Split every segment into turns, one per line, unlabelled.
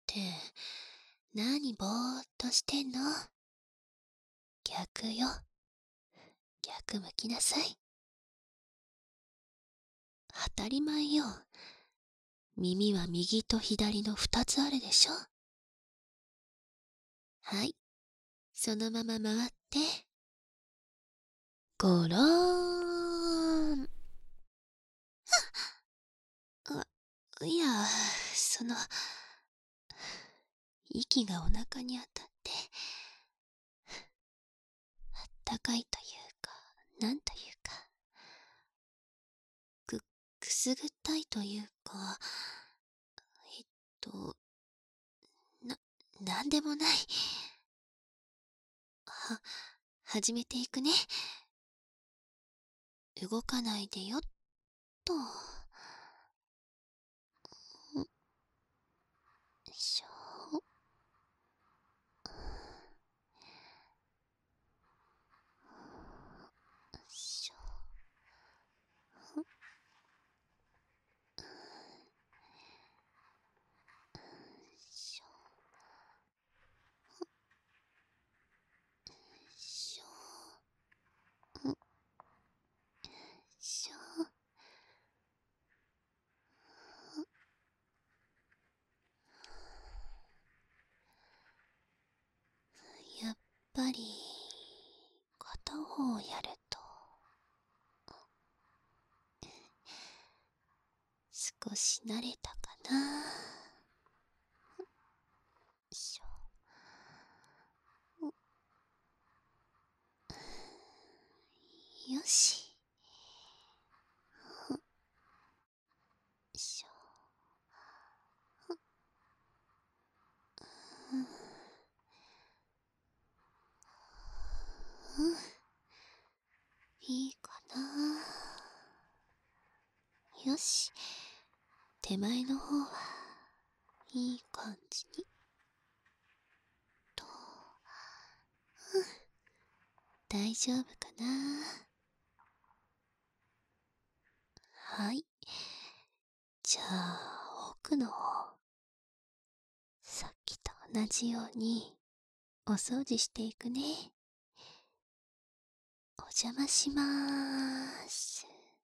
何ぼーっとしてんの？逆よ。逆向きなさい。当たり前よ。耳は右と左の二つあるでしょ。はい。そのまま回って。ゴローン。いや、息がお腹に当たって、あったかいというか、なんというか、くすぐったいというか、えっと、なんでもない。始めていくね。動かないでよっと。よいしょ。よいしょ。よいしょ。よいしょ。よいしょ。やっぱり片方やると少し慣れたかな。よいしょ。よし。よいしょ。いいかな。よし。手前の方はいい感じにと。大丈夫かな。はい。じゃあ奥の方、さっきと同じようにお掃除していくね。お邪魔しまーす。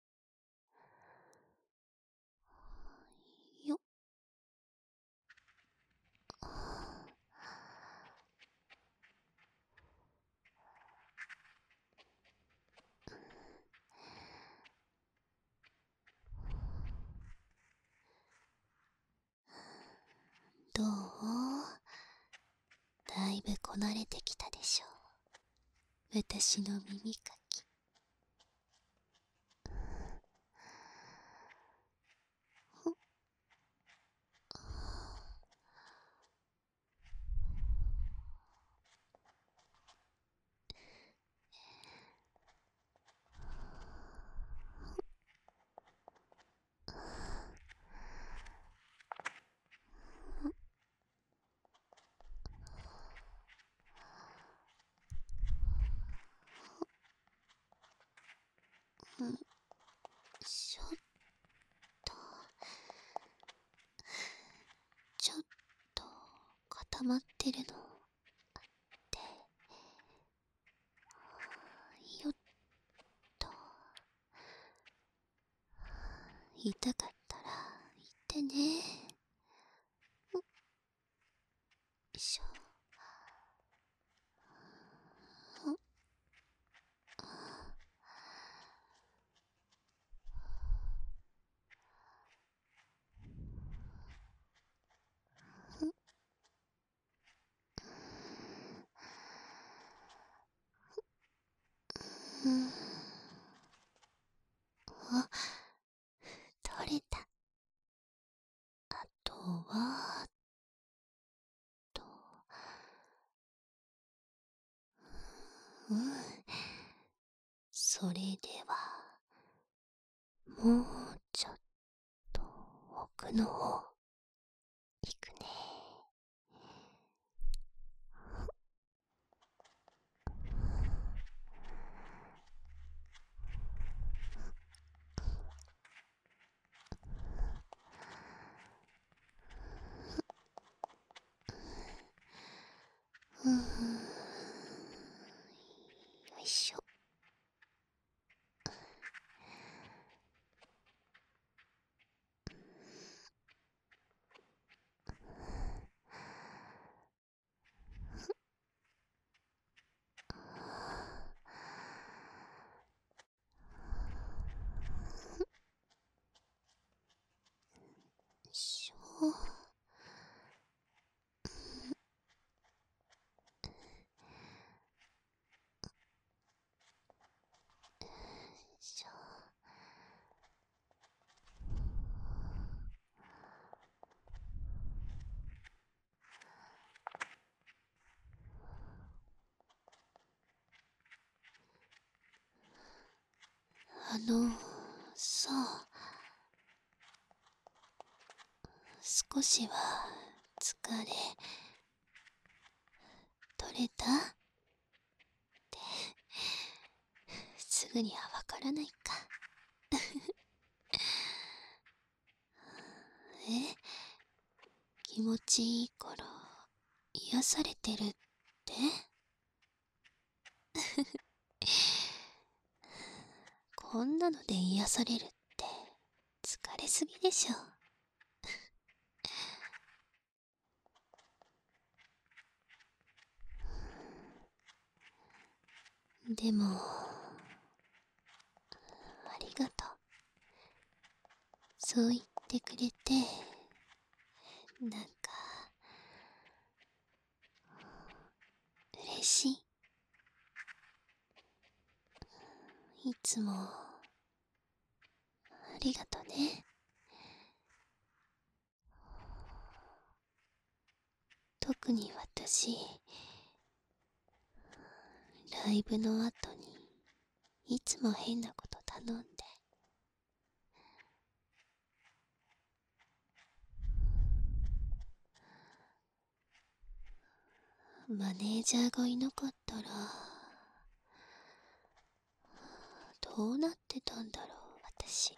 よっ。どう？だいぶこなれてきたでしょう。私の耳かき。ちょっと、ちょっと固まってるのあって、よっと。痛かったら言ってね。よいしょ。うん。あ、取れた。あとは、と、うん。それでは、もうちょっと奥の方、行くね。 の、さあ、少しは疲れ取れたってすぐにはわからないか。え、気持ちいいから癒されてるって？こんなので癒されるって疲れすぎでしょ。でも、ありがとう。そう言ってくれて、なんか、嬉しい。いつも、ありがとね。特に私、ライブの後に、いつも変なこと頼んで。マネージャーがいなかったら、どうなってたんだろう、私。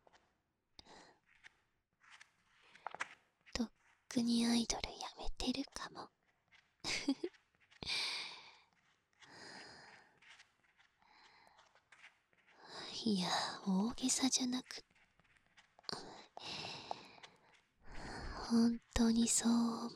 とっくにアイドルやめてるかも。いや、大げさじゃなく、本当にそう思う。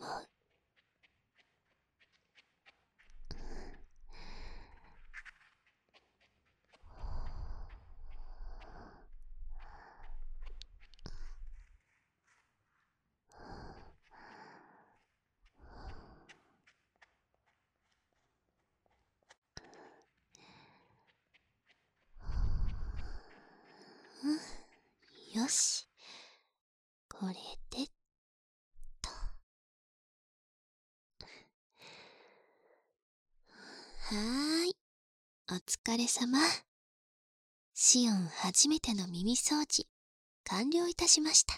よし、これでっと。はーい、お疲れ様。シオン初めての耳掃除、完了いたしました。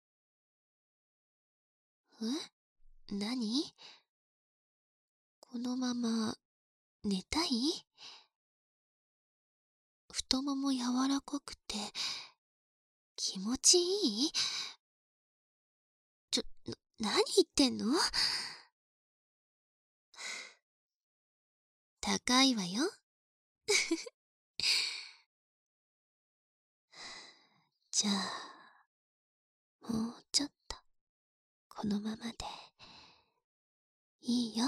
何？このまま、寝たい？太もも柔らかくて、気持ちいい？何言ってんの？高いわよ。じゃあ、もうちょっと、このままで、いいよ。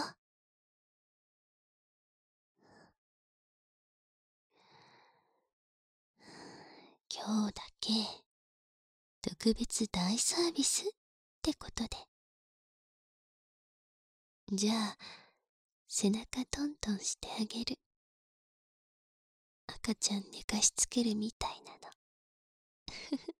今日だけ、特別大サービスってことで。じゃあ、背中トントンしてあげる。赤ちゃん寝かしつけるみたいなの。